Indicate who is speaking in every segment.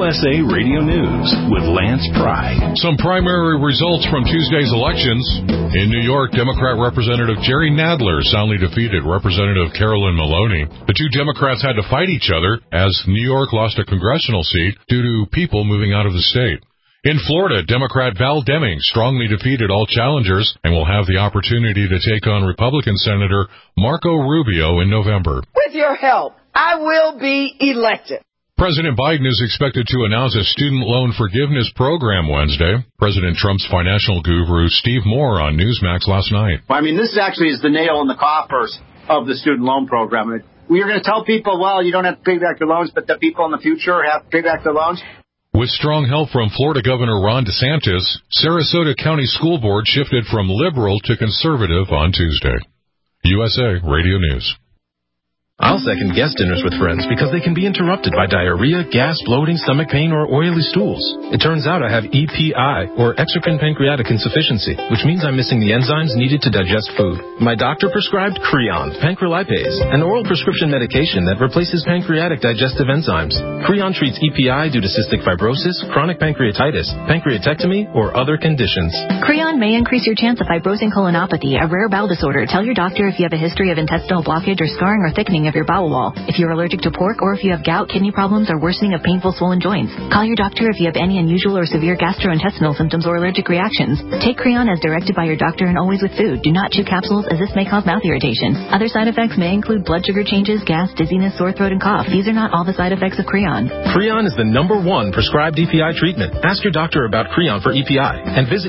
Speaker 1: USA Radio News with Lance Pry.
Speaker 2: Some primary results from Tuesday's elections. In New York, Democrat Representative Jerry Nadler soundly defeated Representative Carolyn Maloney. The two Democrats had to fight each other as New York lost a congressional seat due to people moving out of the state. In Florida, Democrat Val Deming strongly defeated all challengers and will have the opportunity to take on Republican Senator Marco Rubio in November.
Speaker 3: With your help, I will be elected.
Speaker 2: President Biden is expected to announce a student loan forgiveness program Wednesday. President Trump's financial guru Steve Moore on Newsmax last night.
Speaker 4: I mean, this actually is the nail in the coffers of the student loan program. We're going to tell people, well, you don't have to pay back your loans, but the people in the future have to pay back their loans.
Speaker 2: With strong help from Florida Governor Ron DeSantis, Sarasota County School Board shifted from liberal to conservative on Tuesday. USA Radio News.
Speaker 5: I'll second guest dinners with friends because they can be interrupted by diarrhea, gas, bloating, stomach pain, or oily stools. It turns out I have EPI, or exocrine pancreatic insufficiency, which means I'm missing the enzymes needed to digest food. My doctor prescribed Creon, pancrelipase, an oral prescription medication that replaces pancreatic digestive enzymes. Creon treats EPI due to cystic fibrosis, chronic pancreatitis, pancreatectomy, or other conditions.
Speaker 6: Creon may increase your chance of fibrosing colonopathy, a rare bowel disorder. Tell your doctor if you have a history of intestinal blockage or scarring or thickening of your bowel wall, if you're allergic to pork, or if you have gout, kidney problems, or worsening of painful swollen joints. Call your doctor if you have any unusual or severe gastrointestinal symptoms or allergic reactions. Take Creon as directed by your doctor and always with food. Do not chew capsules as this may cause mouth irritation. Other side effects may include blood sugar changes, gas, dizziness, sore throat, and cough. These are not all the side effects of Creon.
Speaker 5: Creon is the #1 prescribed EPI treatment. Ask your doctor about Creon for EPI and visit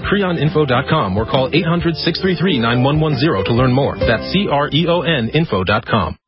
Speaker 5: creoninfo.com or call 800-633-9110 to learn more. That's CREON info.com.